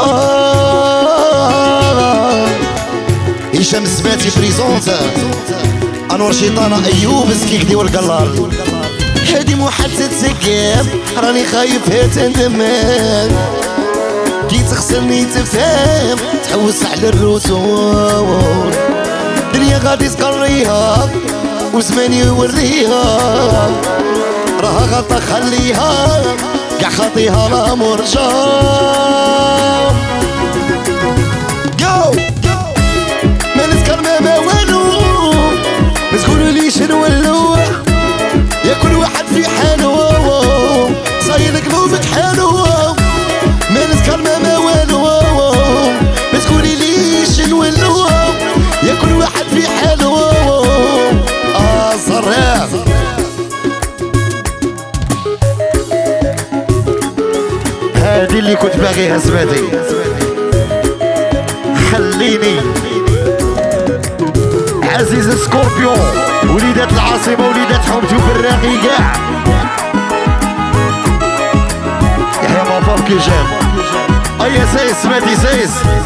هشام السباتي بريزونت انور شيطانة ايوب السكيكدي والقلال هادي محدد سكاب راني خايف تندمان كي تخسرني تفهم تحوس على الرسول دنيا غادي تقريها وزماني يوريها راها غلطة خليها كاع خاطيها لا مرجع جو ما نذكر ما والو ما تقولولي شنو ولو يا كل واحد في حاله صاير قلوبك حاله ما نذكر ما والو ما تقولي لي شنو ولو يا كل واحد في حاله صراح هادي اللي كنت باغيها زبادي خليني عزيز سكوربيون وليدات العاصمة وليدات حومتي وبالراقي كاع يحيى مافور كيجان ايا سايس زبادي سايس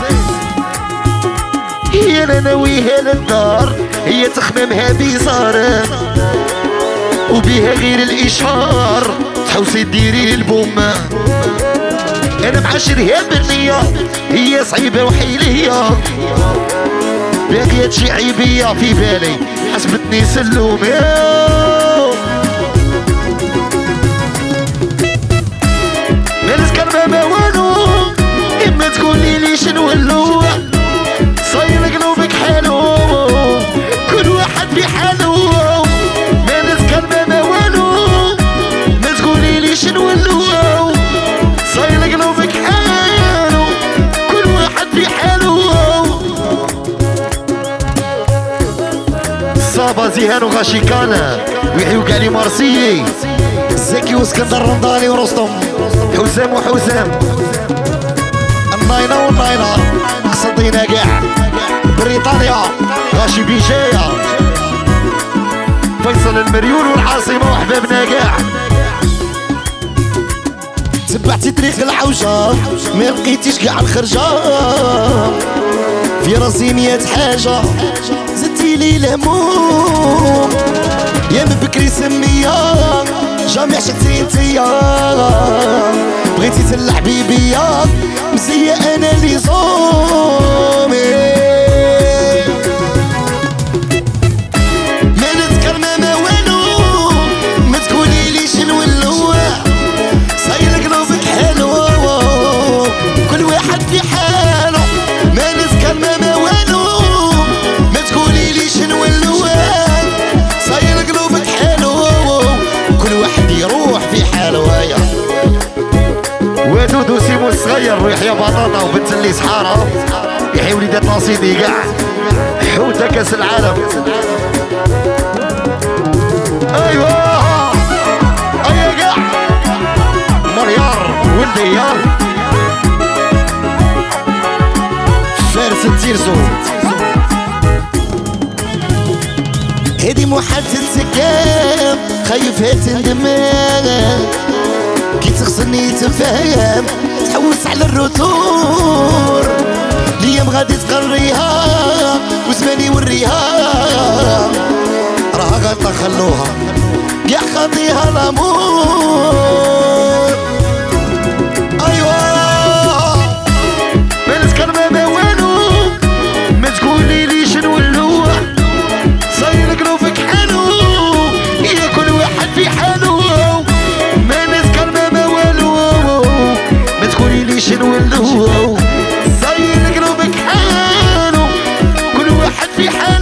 هي انا ناويها للدار هي تخممها بيزار وبيها غير الاشهار تحوسي ديري البومة انا معاشرها بالنية هي صعيبة وحيلية باقية شي عيبية في بالي حسبتني سلومة ما نذكر ما والو اما تقولي لي شنو ولو صاير قلوبك حلو كل واحد في حاله ما نذكر ما والو ما تقولي لي شنو ولو صاير قلوبك حلو كل واحد في حاله صابا زيهان وغاشيكانا ويحيو كالي مارسيي زكي واسكندر رمضاني ورستم حسام وحسام الناينة والناينة قصدينا كاع بريطانيا غاشي بيجاية فيصل المريول والعاصمة وحبابنا كاع تبعتي طريق العوجة ما لقيتيش كاع الخرجة في راسي 100 حاجة زدتي لي الهموم يا من بكري سمية جامي عشقتي انتيا بغيتي تلعبي بيا مزية انا اللي زومي ما نذكر ما والو ما تقولي لي شنو ولو صاير قلوبك حلو كل واحد في حاله ما نذكر ما والو ما تقولي لي شنو ولو صاير قلوبك حلو كل واحد يروح في حاله هيا ودودو سيمو الصغير ويحيى بطاطا وبنت اللي سحارة يحيى وليدات ناصيدي كاع حوته كاس العالم ايوا ايا كاع مريار ولديار فارس التيرزو هادي محدد سكام خايفها تندمان كي تخسرني تفهم تحوس على الرتور ليام غادي تقريها وزماني يوريها راها غلطة خلوها كاع خاطيها الامور ايوا ما نذكر ما والو ما تقولي لي شنو ولو صاير قلوبك حلو يا كل واحد في حاله ما نذكر ما والو ما تقولي لي شنو ولو صاير قلوبك حلو كل واحد في حاله